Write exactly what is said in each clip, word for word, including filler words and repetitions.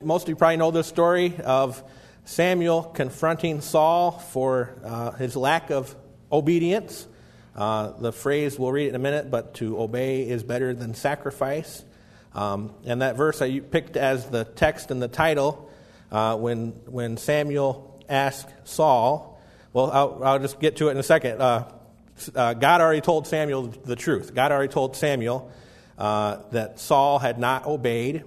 most of you probably know this story of Samuel confronting Saul for uh, his lack of obedience. Uh, the phrase, we'll read it in a minute, but to obey is better than sacrifice. Um, and that verse I picked as the text and the title uh, when when Samuel asked Saul. Well, I'll, I'll just get to it in a second. Uh, uh, God already told Samuel the truth. God already told Samuel uh, that Saul had not obeyed.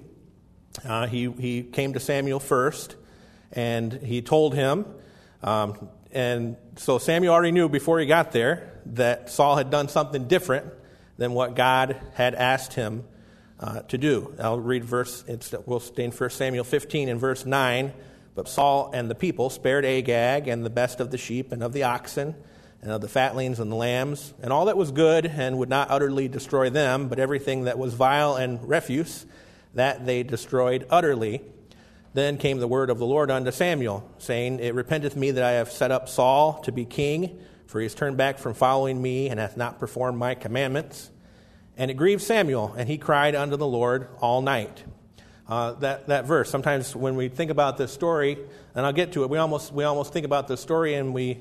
Uh, he, he came to Samuel first, and he told him, um, and so Samuel already knew before he got there that Saul had done something different than what God had asked him uh, to do. I'll read verse, it's, we'll stay in First Samuel fifteen in verse nine. But Saul and the people spared Agag and the best of the sheep and of the oxen and of the fatlings and the lambs, and all that was good, and would not utterly destroy them, but everything that was vile and refuse, that they destroyed utterly. Then came the word of the Lord unto Samuel, saying, It repenteth me that I have set up Saul to be king, for he has turned back from following me, and hath not performed my commandments. And it grieved Samuel, and he cried unto the Lord all night. Uh, that, that verse, sometimes when we think about this story, and I'll get to it, we almost we almost think about this story and we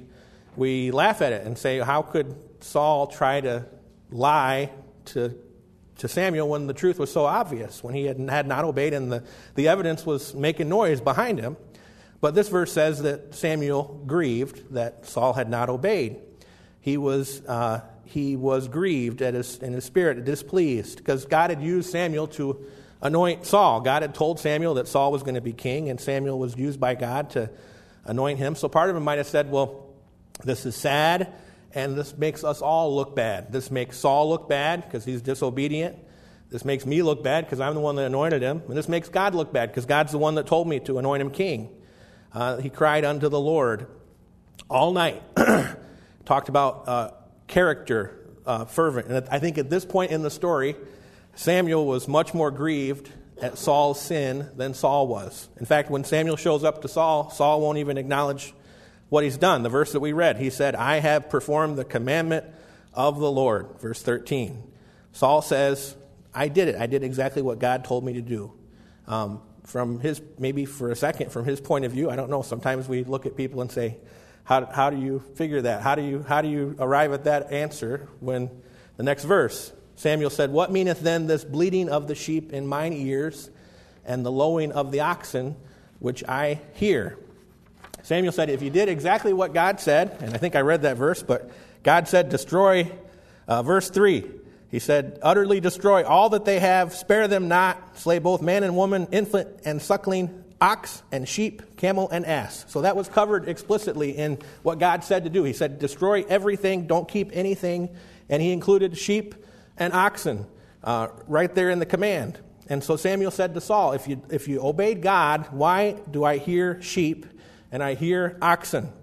we laugh at it and say, how could Saul try to lie to to Samuel when the truth was so obvious, when he had, had not obeyed and the, the evidence was making noise behind him? But this verse says that Samuel grieved that Saul had not obeyed. He was uh, he was grieved at his, in his spirit, displeased, because God had used Samuel to anoint Saul. God had told Samuel that Saul was going to be king, and Samuel was used by God to anoint him. So part of him might have said, well, this is sad, and this makes us all look bad. This makes Saul look bad because he's disobedient. This makes me look bad because I'm the one that anointed him. And this makes God look bad because God's the one that told me to anoint him king. Uh, he cried unto the Lord all night. Talked about uh, character, uh, fervent. And I think at this point in the story, Samuel was much more grieved at Saul's sin than Saul was. In fact, when Samuel shows up to Saul, Saul won't even acknowledge what he's done. The verse that we read, he said, I have performed the commandment of the Lord. Verse thirteen. Saul says, I did it. I did exactly what God told me to do. Um, from his, maybe for a second, from his point of view, I don't know. Sometimes we look at people and say, how, how do you figure that? How do you, how do you arrive at that answer when the next verse, Samuel said, What meaneth then this bleating of the sheep in mine ears, and the lowing of the oxen, which I hear? Samuel said, if you did exactly what God said, and I think I read that verse, but God said, destroy, uh, verse three. He said, utterly destroy all that they have, spare them not, slay both man and woman, infant and suckling, ox and sheep, camel and ass. So that was covered explicitly in what God said to do. He said, destroy everything, don't keep anything, and he included sheep and oxen, uh, right there in the command. And so Samuel said to Saul, if you if you obeyed God, why do I hear sheep and I hear oxen?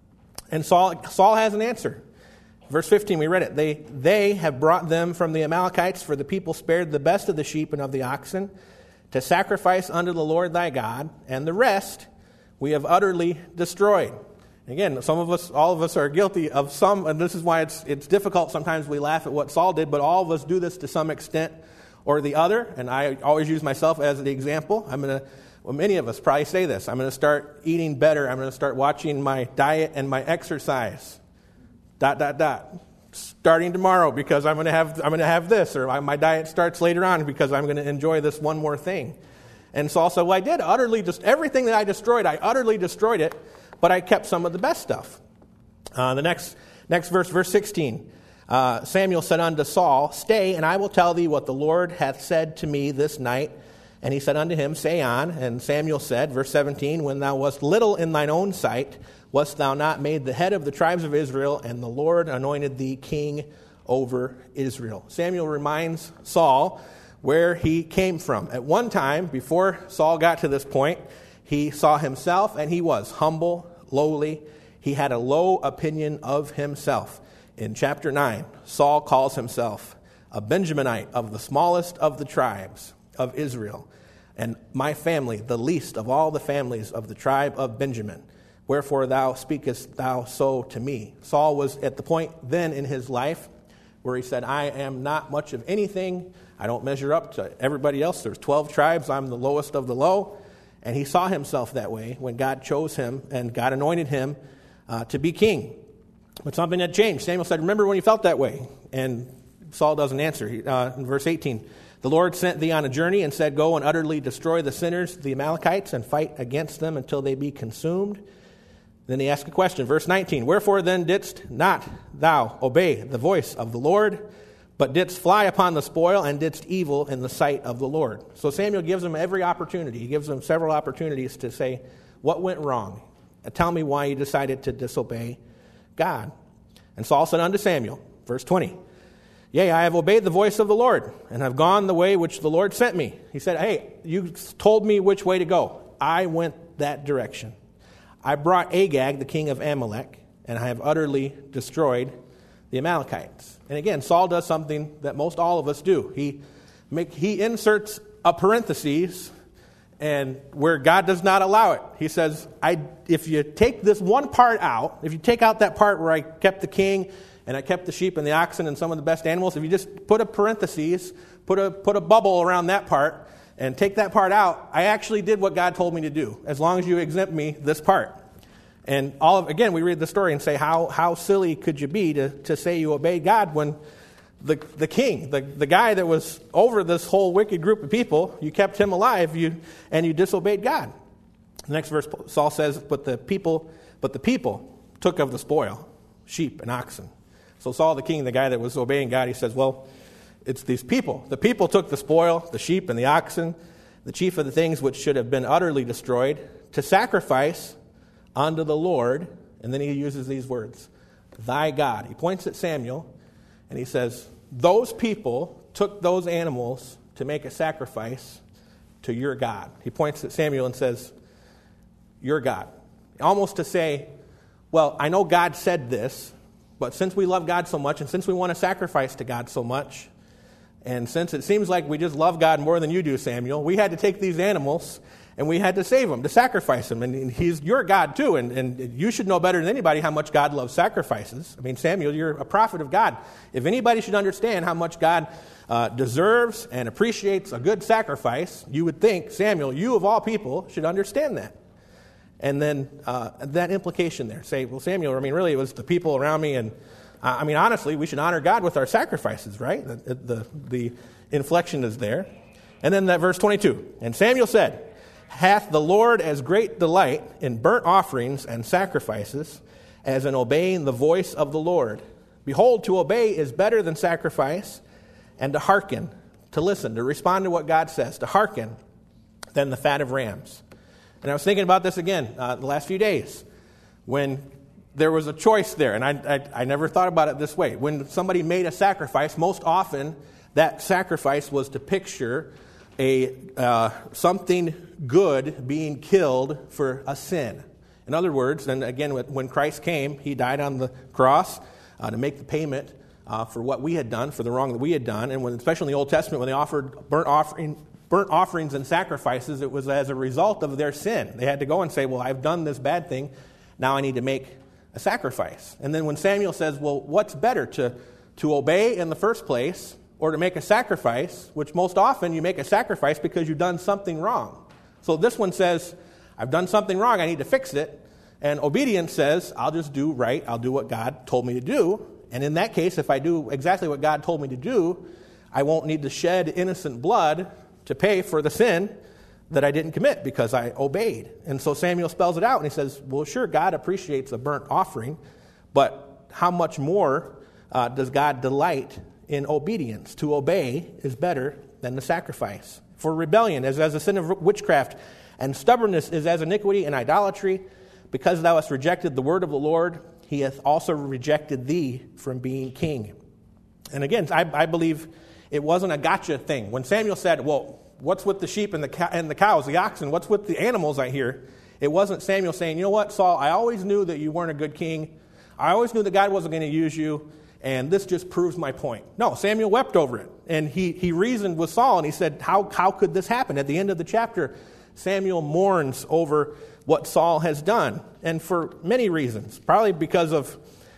And Saul Saul has an answer. Verse fifteen, we read it. They they have brought them from the Amalekites, for the people spared the best of the sheep and of the oxen, to sacrifice unto the Lord thy God, and the rest we have utterly destroyed. Again, some of us, all of us are guilty of some, and this is why it's it's difficult. Sometimes we laugh at what Saul did, but all of us do this to some extent or the other. And I always use myself as the example. I'm going to, well, many of us probably say this. I'm going to start eating better. I'm going to start watching my diet and my exercise. Dot dot dot. Starting tomorrow because I'm going to have I'm going to have this, or my diet starts later on because I'm going to enjoy this one more thing. And Saul said, "Well, I did utterly just everything that I destroyed. I utterly destroyed it." But I kept some of the best stuff. Uh, the next next verse, verse sixteen. Uh, Samuel said unto Saul, Stay, and I will tell thee what the Lord hath said to me this night. And he said unto him, Say on. And Samuel said, verse seventeen, When thou wast little in thine own sight, wast thou not made the head of the tribes of Israel, and the Lord anointed thee king over Israel. Samuel reminds Saul where he came from. At one time, before Saul got to this point, he saw himself, and he was humble, lowly. He had a low opinion of himself. In chapter nine, Saul calls himself a Benjaminite of the smallest of the tribes of Israel, and my family, the least of all the families of the tribe of Benjamin. Wherefore thou speakest thou so to me? Saul was at the point then in his life where he said, I am not much of anything. I don't measure up to everybody else. There's twelve tribes. I'm the lowest of the low. And he saw himself that way when God chose him and God anointed him uh, to be king. But something had changed. Samuel said, remember when you felt that way? And Saul doesn't answer. He, uh, in verse eighteen, the Lord sent thee on a journey and said, go and utterly destroy the sinners, the Amalekites, and fight against them until they be consumed. Then he asked a question. Verse nineteen, wherefore then didst not thou obey the voice of the Lord, but didst fly upon the spoil and didst evil in the sight of the Lord? So Samuel gives him every opportunity. He gives him several opportunities to say, what went wrong? Tell me why you decided to disobey God. And Saul said unto Samuel, verse twenty, yea, I have obeyed the voice of the Lord, and have gone the way which the Lord sent me. He said, hey, you told me which way to go. I went that direction. I brought Agag, the king of Amalek, and I have utterly destroyed the Amalekites. And again, Saul does something that most all of us do. He make, he inserts a parenthesis and where God does not allow it. He says, I, if you take this one part out, if you take out that part where I kept the king and I kept the sheep and the oxen and some of the best animals, if you just put a parenthesis, put a put a bubble around that part and take that part out, I actually did what God told me to do, as long as you exempt me this part. And all of, again, we read the story and say, how how silly could you be to, to say you obeyed God when the the king, the, the guy that was over this whole wicked group of people, you kept him alive, you and you disobeyed God. The next verse, Saul says, but the people, but the people took of the spoil, sheep and oxen. So Saul the king, the guy that was obeying God, he says, well, it's these people. The people took the spoil, the sheep and the oxen, the chief of the things which should have been utterly destroyed, to sacrifice unto the Lord. And then he uses these words, thy God. He points at Samuel and he says, those people took those animals to make a sacrifice to your God. He points at Samuel and says, your God. Almost to say, well, I know God said this, but since we love God so much, and since we want to sacrifice to God so much, and since it seems like we just love God more than you do, Samuel, we had to take these animals and we had to save them, to sacrifice them. And he's your God too, and, and you should know better than anybody how much God loves sacrifices. I mean, Samuel, you're a prophet of God. If anybody should understand how much God uh, deserves and appreciates a good sacrifice, you would think, Samuel, you of all people should understand that. And then uh, that implication there. Say, well, Samuel, I mean, really, it was the people around me. And, uh, I mean, honestly, we should honor God with our sacrifices, right? The, the, the inflection is there. And then that verse twenty-two. And Samuel said, hath the Lord as great delight in burnt offerings and sacrifices as in obeying the voice of the Lord? Behold, to obey is better than sacrifice, and to hearken, to listen, to respond to what God says, to hearken than the fat of rams. And I was thinking about this again uh, the last few days when there was a choice there, and I, I, I never thought about it this way. When somebody made a sacrifice, most often that sacrifice was to picture a uh, something good being killed for a sin. In other words, and again, when Christ came, he died on the cross uh, to make the payment uh, for what we had done, for the wrong that we had done. And when, especially in the Old Testament, when they offered burnt offering. burnt offerings and sacrifices, it was as a result of their sin. They had to go and say, well, I've done this bad thing, now I need to make a sacrifice. And then when Samuel says, well, what's better, to, to obey in the first place or to make a sacrifice, which most often you make a sacrifice because you've done something wrong. So this one says, I've done something wrong, I need to fix it. And obedience says, I'll just do right, I'll do what God told me to do. And in that case, if I do exactly what God told me to do, I won't need to shed innocent blood to pay for the sin that I didn't commit because I obeyed. And so Samuel spells it out and he says, well, sure, God appreciates a burnt offering, but how much more uh, does God delight in obedience? To obey is better than the sacrifice. For rebellion is as a sin of witchcraft, and stubbornness is as iniquity and idolatry. Because thou hast rejected the word of the Lord, he hath also rejected thee from being king. And again, I, I believe it wasn't a gotcha thing. When Samuel said, well, what's with the sheep and the cow- and the cows, the oxen? What's with the animals I hear? It wasn't Samuel saying, you know what, Saul, I always knew that you weren't a good king. I always knew that God wasn't going to use you, and this just proves my point. No, Samuel wept over it, and he, he reasoned with Saul, and he said, how, how could this happen? At the end of the chapter, Samuel mourns over what Saul has done, and for many reasons. Probably because of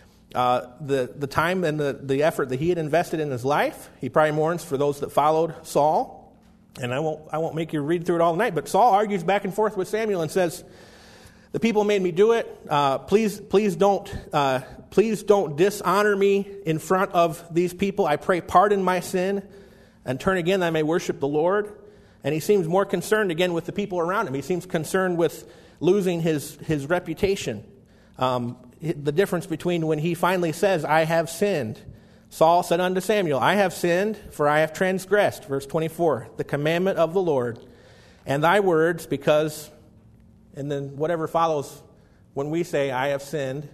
Uh, the, the time and the, the effort that he had invested in his life. He probably mourns for those that followed Saul. And I won't, I won't make you read through it all night, but Saul argues back and forth with Samuel and says, the people made me do it. Uh, please, please don't, uh, please don't dishonor me in front of these people. I pray, pardon my sin and turn again that I may worship the Lord. And he seems more concerned again with the people around him. He seems concerned with losing his, his reputation. Um, the difference between when he finally says, I have sinned. Saul said unto Samuel, I have sinned, for I have transgressed, verse twenty-four, the commandment of the Lord, and thy words, because, and then whatever follows when we say, I have sinned,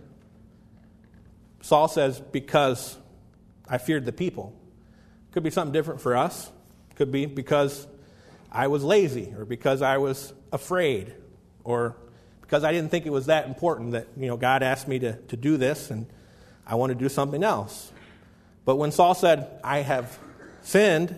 Saul says, because I feared the people. Could be something different for us. Could be because I was lazy, or because I was afraid, or because I didn't think it was that important that, you know, God asked me to, to do this, and I want to do something else. But when Saul said, I have sinned,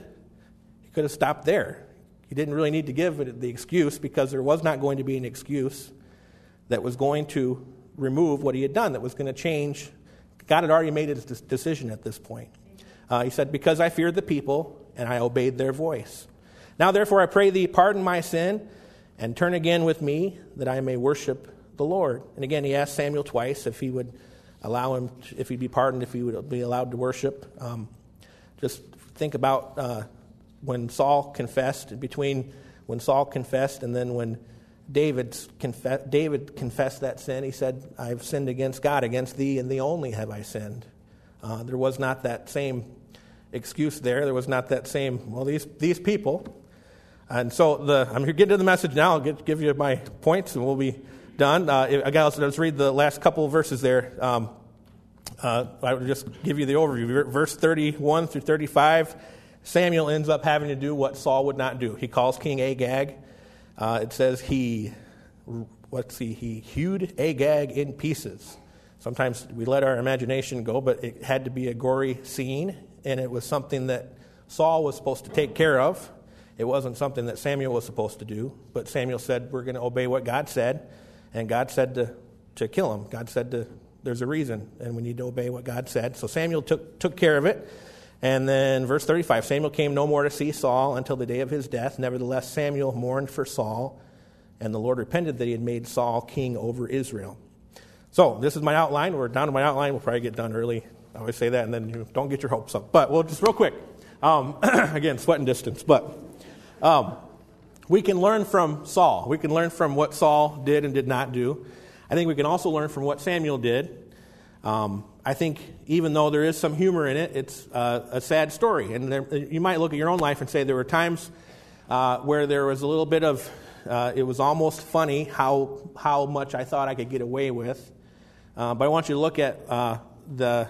he could have stopped there. He didn't really need to give it the excuse, because there was not going to be an excuse that was going to remove what he had done, that was going to change. God had already made his decision at this point. Uh, he said, because I feared the people, and I obeyed their voice. Now therefore I pray thee, pardon my sin, and turn again with me, that I may worship the Lord. And again, he asked Samuel twice if he would allow him, if he'd be pardoned, if he would be allowed to worship. Um, just think about uh, when Saul confessed, between when Saul confessed and then when David's confess, David confessed that sin. He said, I've sinned against God, against thee, and thee only have I sinned. Uh, there was not that same excuse there. There was not that same, well, these these people. And so the I'm getting to the message now. I'll get, give you my points, and we'll be done. Uh, again, let's, let's read the last couple of verses there. Um, uh, I would just give you the overview. Verse thirty-one through thirty-five, Samuel ends up having to do what Saul would not do. He calls King Agag. Uh, it says he, let's see, he hewed Agag in pieces. Sometimes we let our imagination go, but it had to be a gory scene, and it was something that Saul was supposed to take care of. It wasn't something that Samuel was supposed to do, but Samuel said, we're going to obey what God said. And God said to, to kill him. God said to, there's a reason, and we need to obey what God said. So Samuel took took care of it. And then verse thirty-five, Samuel came no more to see Saul until the day of his death. Nevertheless, Samuel mourned for Saul, and the Lord repented that he had made Saul king over Israel. So this is my outline. We're down to my outline. We'll probably get done early. I always say that, and then you don't get your hopes up. But we'll just real quick. Um, again, sweat and distance. But um, we can learn from Saul. We can learn from what Saul did and did not do. I think we can also learn from what Samuel did. Um, I think even though there is some humor in it, it's uh, a sad story. And there, you might look at your own life and say there were times uh, where there was a little bit of, uh, it was almost funny how how much I thought I could get away with. Uh, but I want you to look at uh, the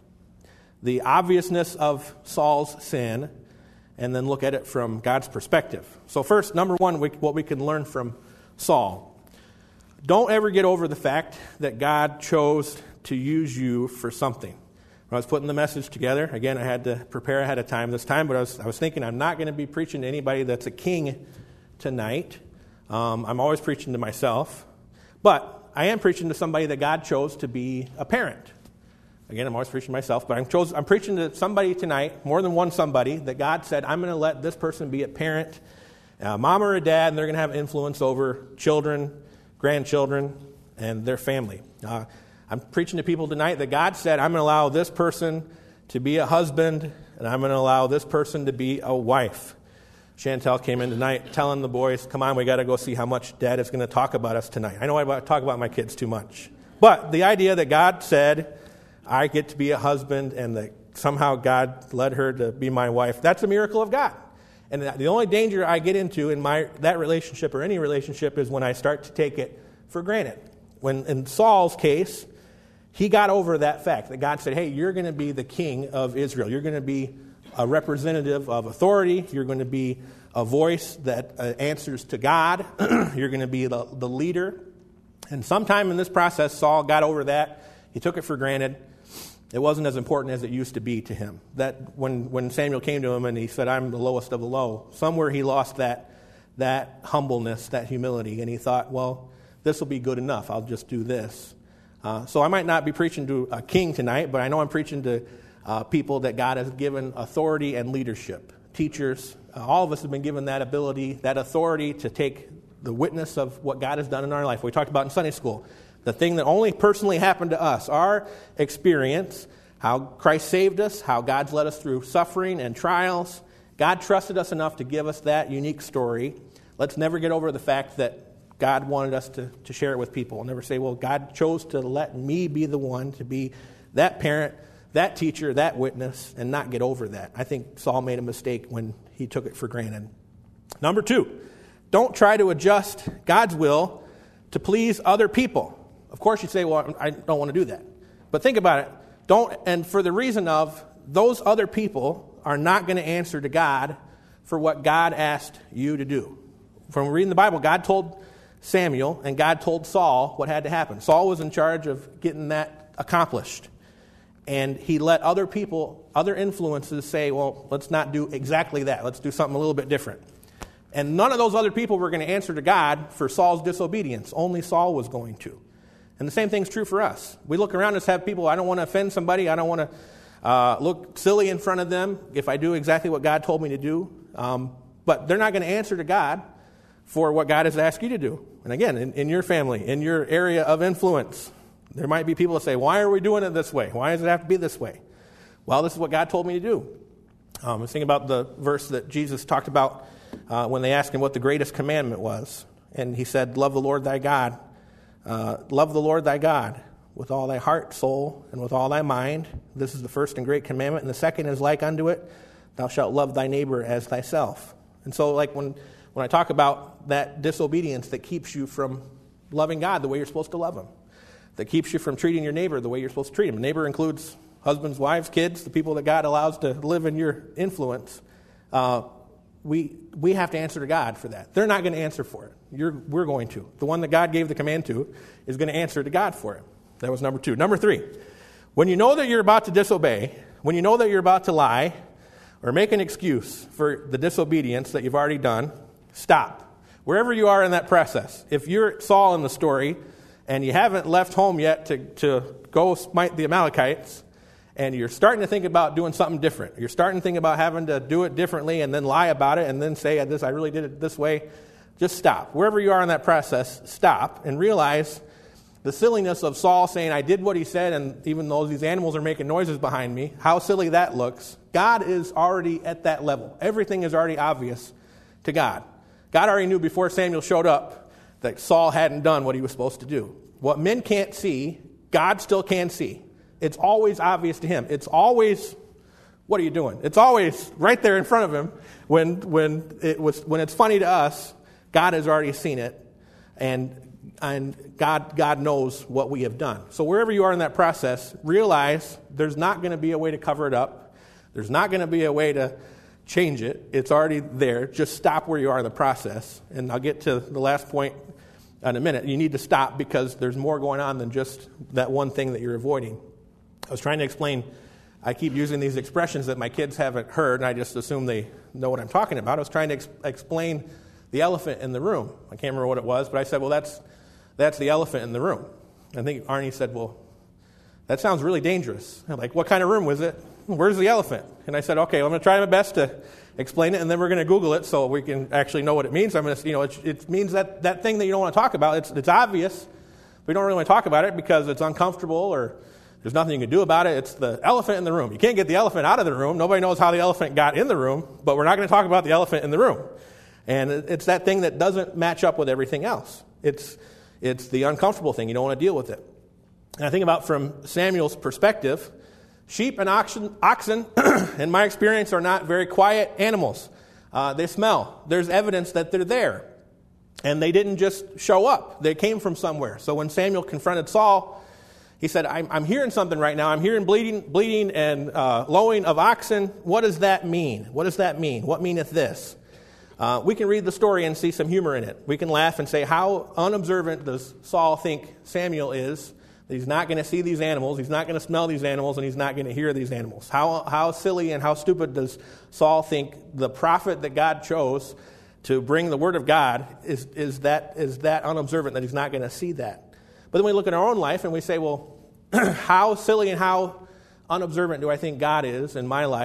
the obviousness of Saul's sin, and then look at it from God's perspective. So first, number one, we, what we can learn from Saul. Don't ever get over the fact that God chose to use you for something. When I was putting the message together, again, I had to prepare ahead of time this time, but I was, I was thinking I'm not going to be preaching to anybody that's a king tonight. Um, I'm always preaching to myself. But I am preaching to somebody that God chose to be a parent. Again, I'm always preaching to myself, but I'm, chose, I'm preaching to somebody tonight, more than one somebody, that God said, I'm going to let this person be a parent, a mom or a dad, and they're going to have influence over children, grandchildren, and their family. Uh, I'm preaching to people tonight that God said, I'm going to allow this person to be a husband, and I'm going to allow this person to be a wife. Chantel came in tonight telling the boys, come on, we got to go see how much Dad is going to talk about us tonight. I know I talk about my kids too much. But the idea that God said, I get to be a husband, and that somehow God led her to be my wife, that's a miracle of God. And the only danger I get into in my that relationship or any relationship is when I start to take it for granted. When in Saul's case, he got over that fact that God said, hey, you're going to be the king of Israel. You're going to be a representative of authority. You're going to be a voice that uh, answers to God. You're going to be the, the leader. And sometime in this process, Saul got over that. He took it for granted. It wasn't as important as it used to be to him. That when, when Samuel came to him and he said, I'm the lowest of the low, somewhere he lost that, that humbleness, that humility, and he thought, well, this will be good enough. I'll just do this. Uh, so I might not be preaching to a king tonight, but I know I'm preaching to uh, people that God has given authority and leadership teachers. Uh, all of us have been given that ability, that authority to take the witness of what God has done in our life. We talked about in Sunday school, the thing that only personally happened to us, our experience, how Christ saved us, how God's led us through suffering and trials. God trusted us enough to give us that unique story. Let's never get over the fact that God wanted us to, to share it with people. We'll never say, well, God chose to let me be the one to be that parent, that teacher, that witness, and not get over that. I think Saul made a mistake when he took it for granted. Number two, don't try to adjust God's will to please other people. Of course, you say, well, I don't want to do that. But think about it. Don't, and for the reason of those other people are not going to answer to God for what God asked you to do. From reading the Bible, God told Samuel and God told Saul what had to happen. Saul was in charge of getting that accomplished. And he let other people, other influences say, well, let's not do exactly that. Let's do something a little bit different. And none of those other people were going to answer to God for Saul's disobedience. Only Saul was going to. And the same thing's true for us. We look around us, have people, I don't want to offend somebody. I don't want to uh, look silly in front of them if I do exactly what God told me to do. Um, but they're not going to answer to God for what God has asked you to do. And again, in, in your family, in your area of influence, there might be people that say, why are we doing it this way? Why does it have to be this way? Well, this is what God told me to do. Um, I was thinking about the verse that Jesus talked about uh, when they asked him what the greatest commandment was. And he said, love the Lord thy God. Uh, love the Lord thy God with all thy heart, soul, and with all thy mind. This is the first and great commandment. And the second is like unto it, thou shalt love thy neighbor as thyself. And so like when, when I talk about that disobedience that keeps you from loving God the way you're supposed to love him, that keeps you from treating your neighbor the way you're supposed to treat him. Neighbor includes husbands, wives, kids, the people that God allows to live in your influence. Uh, we we have to answer to God for that. They're not going to answer for it. You're, we're going to. The one that God gave the command to is going to answer to God for it. That was number two. Number three, when you know that you're about to disobey, when you know that you're about to lie or make an excuse for the disobedience that you've already done, stop. Wherever you are in that process. If you're Saul in the story and you haven't left home yet to, to go smite the Amalekites, and you're starting to think about doing something different. You're starting to think about having to do it differently and then lie about it and then say, this, I really did it this way. Just stop. Wherever you are in that process, stop and realize the silliness of Saul saying, I did what he said, and even though these animals are making noises behind me, how silly that looks. God is already at that level. Everything is already obvious to God. God already knew before Samuel showed up that Saul hadn't done what he was supposed to do. What men can't see, God still can see. It's always obvious to him. It's always, what are you doing? It's always right there in front of him. When when it was when it's funny to us, God has already seen it, and and God God knows what we have done. So wherever you are in that process, realize there's not going to be a way to cover it up. There's not going to be a way to change it. It's already there. Just stop where you are in the process. And I'll get to the last point in a minute. You need to stop because there's more going on than just that one thing that you're avoiding. I was trying to explain, I keep using these expressions that my kids haven't heard, and I just assume they know what I'm talking about. I was trying to ex- explain the elephant in the room. I can't remember what it was, but I said, well, that's that's the elephant in the room. I think Arnie said, well, that sounds really dangerous. I'm like, what kind of room was it? Where's the elephant? And I said, okay, well, I'm going to try my best to explain it, and then we're going to Google it so we can actually know what it means. I'm going to, you know, it, it means that, that thing that you don't want to talk about. It's, it's obvious. We don't really want to talk about it because it's uncomfortable or there's nothing you can do about it. It's the elephant in the room. You can't get the elephant out of the room. Nobody knows how the elephant got in the room, but we're not going to talk about the elephant in the room. And it's that thing that doesn't match up with everything else. It's it's the uncomfortable thing. You don't want to deal with it. And I think about from Samuel's perspective, sheep and oxen, oxen in my experience, are not very quiet animals. Uh, they smell. There's evidence that they're there. And they didn't just show up. They came from somewhere. So when Samuel confronted Saul, he said, I'm, I'm hearing something right now. I'm hearing bleating, bleating and uh, lowing of oxen. What does that mean? What does that mean? What meaneth this? Uh, we can read the story and see some humor in it. We can laugh and say, how unobservant does Saul think Samuel is? That he's not going to see these animals, he's not going to smell these animals, and he's not going to hear these animals. How how silly and how stupid does Saul think the prophet that God chose to bring the word of God is, is, that, is that unobservant that he's not going to see that? But then we look at our own life and we say, well, how silly and how unobservant do I think God is in my life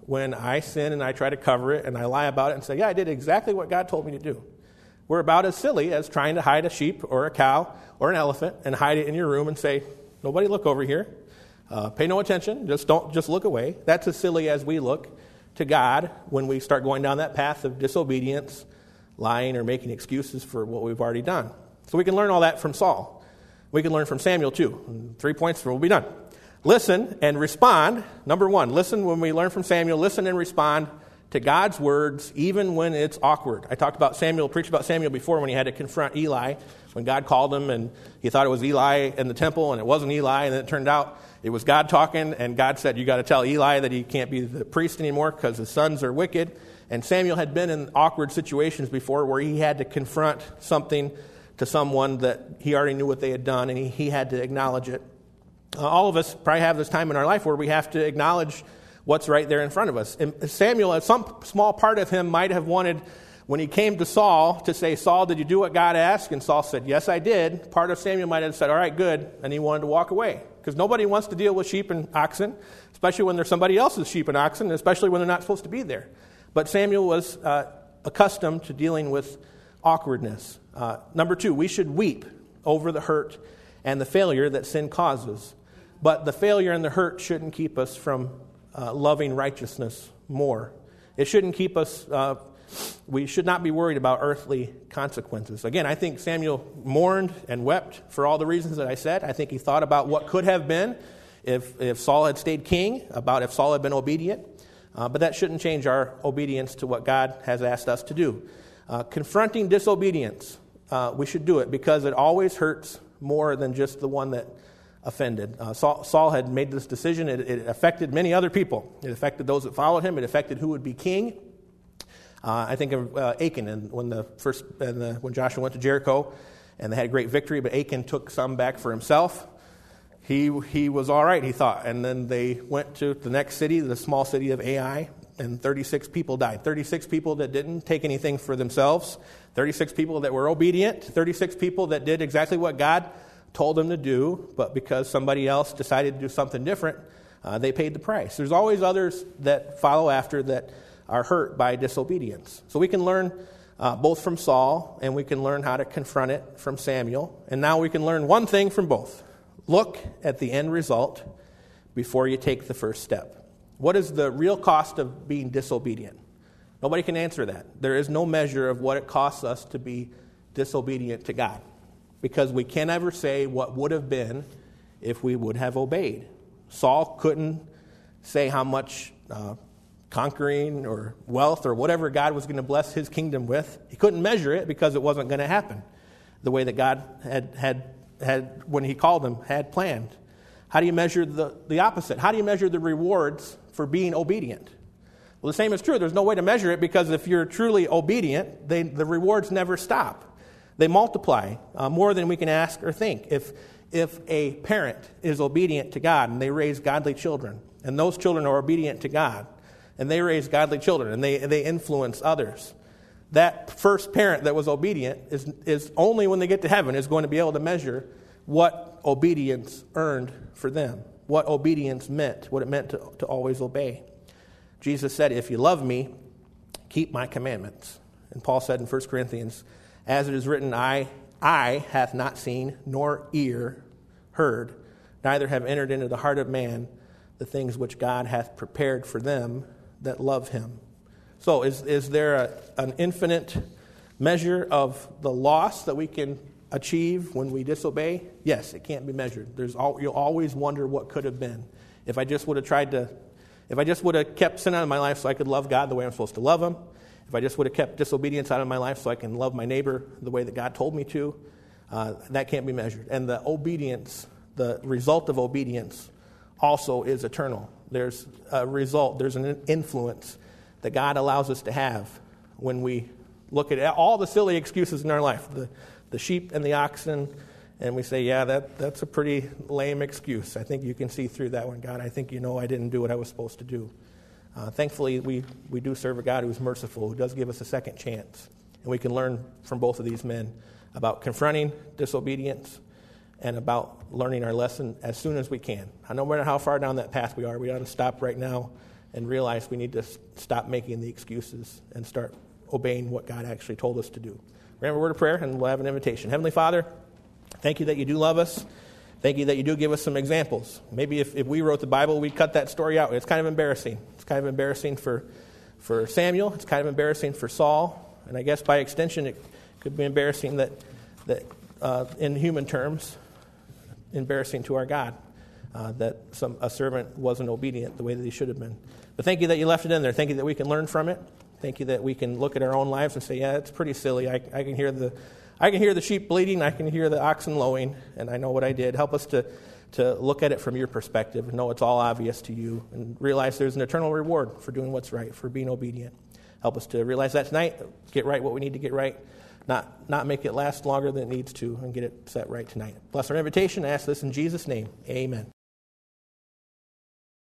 when I sin and I try to cover it and I lie about it and say, yeah, I did exactly what God told me to do. We're about as silly as trying to hide a sheep or a cow or an elephant and hide it in your room and say, nobody look over here. Uh, pay no attention. Just don't, just look away. That's as silly as we look to God when we start going down that path of disobedience, lying, or making excuses for what we've already done. So we can learn all that from Saul. We can learn from Samuel too. And three points and we'll be done. Listen and respond. Number one, listen when we learn from Samuel. Listen and respond to God's words, even when it's awkward. I talked about Samuel, preached about Samuel before when he had to confront Eli, when God called him and he thought it was Eli in the temple and it wasn't Eli, and then it turned out it was God talking, and God said, you got to tell Eli that he can't be the priest anymore because his sons are wicked. And Samuel had been in awkward situations before where he had to confront something to someone that he already knew what they had done, and he, he had to acknowledge it. Uh, all of us probably have this time in our life where we have to acknowledge what's right there in front of us. And Samuel, some small part of him might have wanted, when he came to Saul, to say, Saul, did you do what God asked? And Saul said, yes, I did. Part of Samuel might have said, all right, good. And he wanted to walk away. Because nobody wants to deal with sheep and oxen, especially when they're somebody else's sheep and oxen, especially when they're not supposed to be there. But Samuel was uh, accustomed to dealing with awkwardness. Uh, number two, we should weep over the hurt and the failure that sin causes. But the failure and the hurt shouldn't keep us from uh, loving righteousness more. It shouldn't keep us, uh, we should not be worried about earthly consequences. Again, I think Samuel mourned and wept for all the reasons that I said. I think he thought about what could have been if, if Saul had stayed king, about if Saul had been obedient. Uh, but that shouldn't change our obedience to what God has asked us to do. Uh, confronting disobedience, uh, we should do it because it always hurts more than just the one that offended. Uh, Saul, Saul had made this decision. It, it affected many other people. It affected those that followed him. It affected who would be king. Uh, I think of uh, Achan, and when the first and the, when Joshua went to Jericho, and they had a great victory, but Achan took some back for himself. He he was all right, he thought, and then they went to the next city, the small city of Ai, and thirty-six people died. thirty-six people that didn't take anything for themselves. thirty-six people that were obedient. thirty-six people that did exactly what God told them to do, but because somebody else decided to do something different, uh, they paid the price. There's always others that follow after that are hurt by disobedience. So we can learn uh, both from Saul, and we can learn how to confront it from Samuel. And now we can learn one thing from both. Look at the end result before you take the first step. What is the real cost of being disobedient? Nobody can answer that. There is no measure of what it costs us to be disobedient to God, because we can never say what would have been if we would have obeyed. Saul couldn't say how much uh, conquering or wealth or whatever God was going to bless his kingdom with. He couldn't measure it because it wasn't going to happen the way that God had, had, had when he called him, had planned. How do you measure the, the opposite? How do you measure the rewards for being obedient? Well, the same is true. There's no way to measure it, because if you're truly obedient, they, the rewards never stop. They multiply uh, more than we can ask or think. If, if a parent is obedient to God and they raise godly children, and those children are obedient to God, and they raise godly children, and they, they influence others, that first parent that was obedient is, is only when they get to heaven is going to be able to measure what obedience earned for them, what obedience meant, what it meant to, to always obey. Jesus said, if you love me, keep my commandments. And Paul said in First Corinthians, as it is written, I, I hath not seen, nor ear heard, neither have entered into the heart of man the things which God hath prepared for them that love him. So is, is there a, an infinite measure of the loss that we can achieve when we disobey? Yes, it can't be measured. There's all, you'll always wonder what could have been. If I just would have tried to, if I just would have kept sin out of my life so I could love God the way I'm supposed to love him, if I just would have kept disobedience out of my life so I can love my neighbor the way that God told me to, uh, that can't be measured. And the obedience, the result of obedience also is eternal. There's a result, there's an influence that God allows us to have when we look at all the silly excuses in our life, the, the sheep and the oxen, and we say, yeah, that, that's a pretty lame excuse. I think you can see through that one, God. I think you know I didn't do what I was supposed to do. Uh, thankfully, we, we do serve a God who's merciful, who does give us a second chance. And we can learn from both of these men about confronting disobedience and about learning our lesson as soon as we can. No matter how far down that path we are, we ought to stop right now and realize we need to stop making the excuses and start obeying what God actually told us to do. We're going to have a word of prayer, and we'll have an invitation. Heavenly Father, thank you that you do love us. Thank you that you do give us some examples. Maybe if, if we wrote the Bible, we'd cut that story out. It's kind of embarrassing. It's kind of embarrassing for, for Samuel. It's kind of embarrassing for Saul. And I guess by extension, it could be embarrassing that, that uh, in human terms, embarrassing to our God, uh, that some a servant wasn't obedient the way that he should have been. But thank you that you left it in there. Thank you that we can learn from it. Thank you that we can look at our own lives and say, yeah, it's pretty silly. I, I can hear the I can hear the sheep bleating. I can hear the oxen lowing, and I know what I did. Help us to, to look at it from your perspective and know it's all obvious to you and realize there's an eternal reward for doing what's right, for being obedient. Help us to realize that tonight, get right what we need to get right, not, not make it last longer than it needs to, and get it set right tonight. Bless our invitation. I ask this in Jesus' name. Amen.